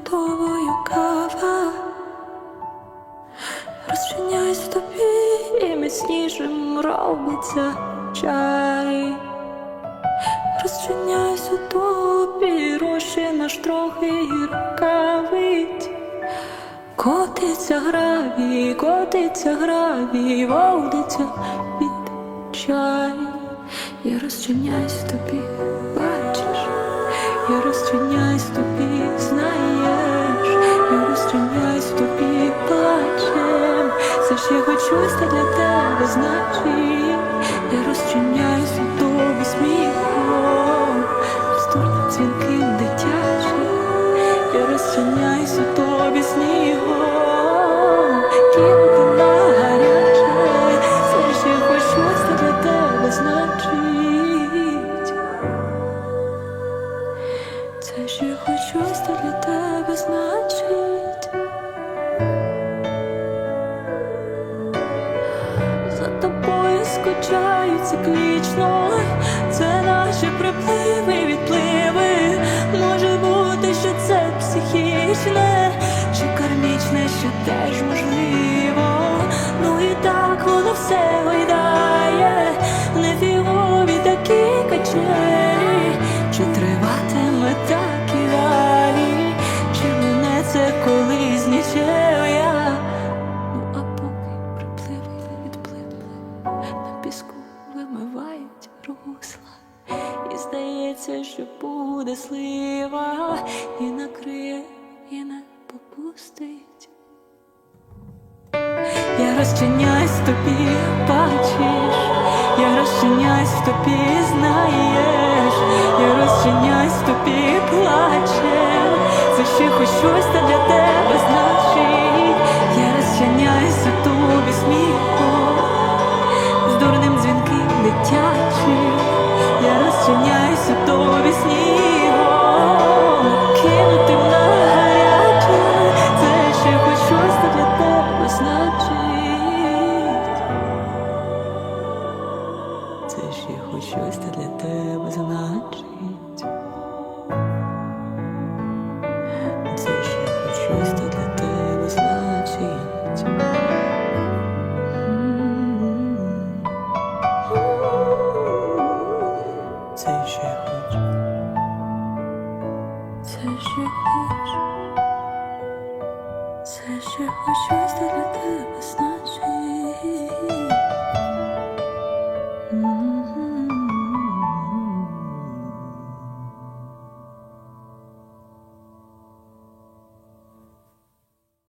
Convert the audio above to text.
тобою кава розчиняюсь в тобі, і міцнішим робиться чай. Розчиняюсь у тобі, розчина ж трохи гіркавить. Котиться гравій, водиться під чай. Я розчиняюсь в тобі, бачиш, я розчиняюсь в тобі, знаєш, я розчиняюсь в тобі, плачем. Все ще хочу стати для тебе, значить, я розчиняюсь у тобі сміхом, стурним дзвінким дитячим, я розчиняюсь у тобі снігом, кинути на гаряче. Все ще хочу стати для тебе, значить, це ж я хочу стати для тебе, значить. За тобою скучаю циклічно, це наші припливи, відпливи. Може бути, що це психічне, чи кармічне, що теж можливо. Ну і так воно все гойдає, нефігові такі качелі. Чи триватиме так і далі, чи мене це колись нічого я? Ну а поки припливи і відпливли, на піску вимивають русла, і здається, що буде слива, і накриє, і не попустить. Я розчиняюсь в тобі, бачиш, я розчиняюсь в тобі, знаєш, я розчиняюсь в тобі, плачем. Це ще хоч щось та для тебе значить. Я розчиняюсь у тобі сміхом, з дурним дзвінким дитячим, я розчиняюсь у тобі снігом, кинутим на гаряче. Це ще хоч щось та для тебе значить. Це ще хоч щось та для тебе значить. Це ще хоч щось та для тебе значить. Це ще хоч. Це ще хоч. Це ще хоч щось та для тебе значить.